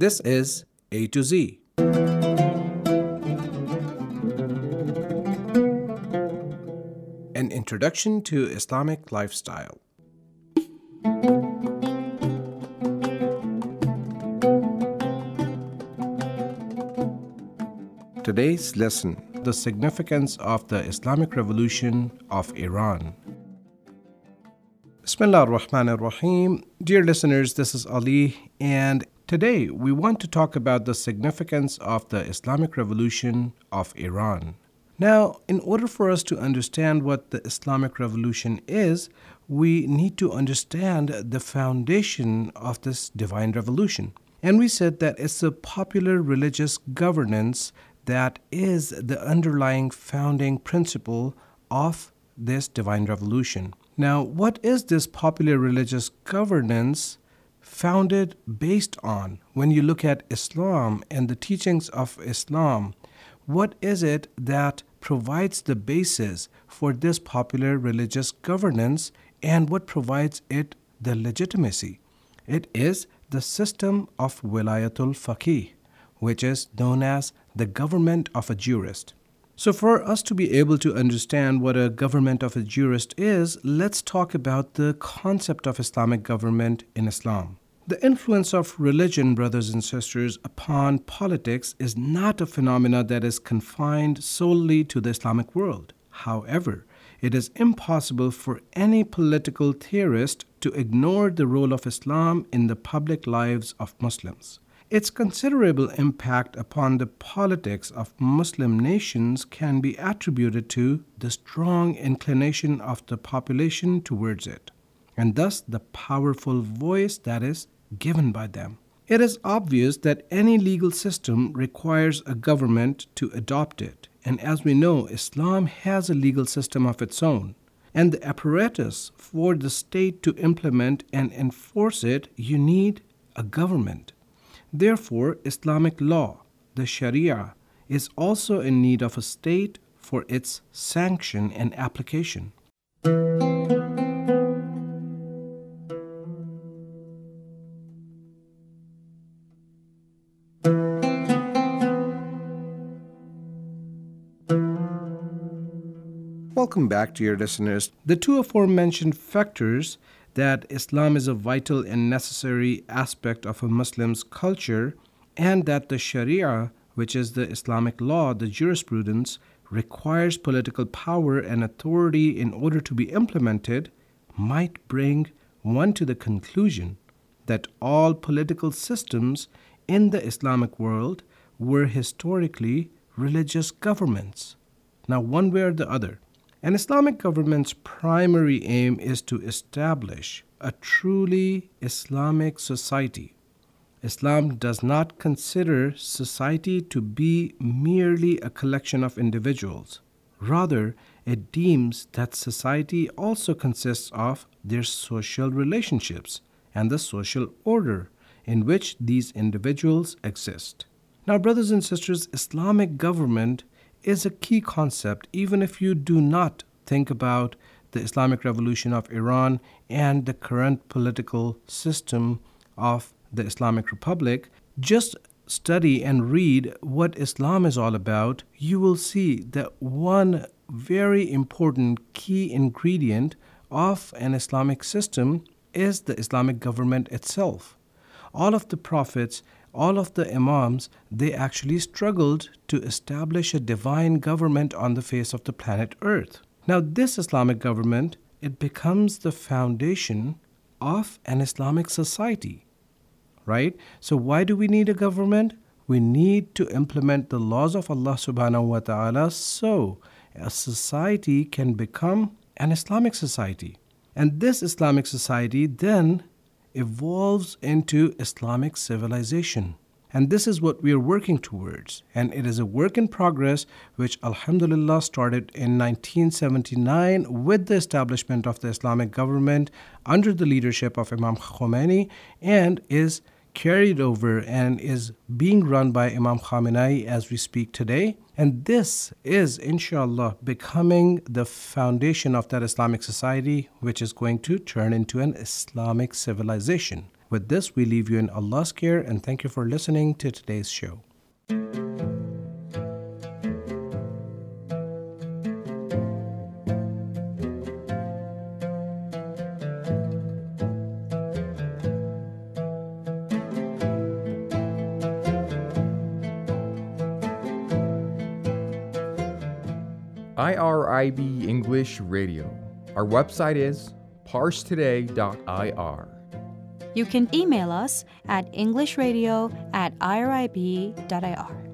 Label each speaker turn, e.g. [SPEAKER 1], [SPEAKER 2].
[SPEAKER 1] This is A to Z. An introduction to Islamic lifestyle. Today's lesson: the significance of the Islamic Revolution of Iran. Bismillah ar-Rahman ar-Rahim. Dear listeners, this is Ali, and today we want to talk about the significance of the Islamic Revolution of Iran. Now, in order for us to understand what the Islamic Revolution is, we need to understand the foundation of this divine revolution. And we said that it's a popular religious governance that is the underlying founding principle of this divine revolution. Now, what is this popular religious governance founded based on? When you look at Islam and the teachings of Islam, what is it that provides the basis for this popular religious governance, and what provides it the legitimacy? It is the system of Wilayatul Faqih, which is known as the government of a jurist. So for us to be able to understand what a government of a jurist is, let's talk about the concept of Islamic government in Islam. The influence of religion, brothers and sisters, upon politics is not a phenomena that is confined solely to the Islamic world. However, it is impossible for any political theorist to ignore the role of Islam in the public lives of Muslims. Its considerable impact upon the politics of Muslim nations can be attributed to the strong inclination of the population towards it, and thus the powerful voice that is given by them. It is obvious that any legal system requires a government to adopt it, and as we know, Islam has a legal system of its own, and the apparatus for the state to implement and enforce it, you need a government. Therefore, Islamic law, the Sharia, is also in need of a state for its sanction and application. Welcome back, dear listeners. The two aforementioned factors, that Islam is a vital and necessary aspect of a Muslim's culture, and that the Sharia, which is the Islamic law, the jurisprudence, requires political power and authority in order to be implemented, might bring one to the conclusion that all political systems in the Islamic world were historically religious governments. Now, one way or the other, an Islamic government's primary aim is to establish a truly Islamic society. Islam does not consider society to be merely a collection of individuals. Rather, it deems that society also consists of their social relationships and the social order in which these individuals exist. Now, brothers and sisters, Islamic government is a key concept, even if you do not think about the Islamic Revolution of Iran and the current political system of the Islamic Republic. Just study and read what Islam is all about. You will see that one very important key ingredient of an Islamic system is the Islamic government itself. All of the prophets, all of the imams, they actually struggled to establish a divine government on the face of the planet Earth. Now, this Islamic government, it becomes the foundation of an Islamic society, right? So why do we need a government? We need to implement the laws of Allah subhanahu wa ta'ala so a society can become an Islamic society. And this Islamic society then evolves into Islamic civilization. And this is what we are working towards. And it is a work in progress, which alhamdulillah started in 1979 with the establishment of the Islamic government under the leadership of Imam Khomeini, and is carried over and is being run by Imam Khamenei as we speak today. And this is, inshallah, becoming the foundation of that Islamic society, which is going to turn into an Islamic civilization. With this, we leave you in Allah's care and thank you for listening to today's show.
[SPEAKER 2] IRIB English Radio. Our website is parsetoday.ir.
[SPEAKER 3] You can email us at englishradio@irib.ir.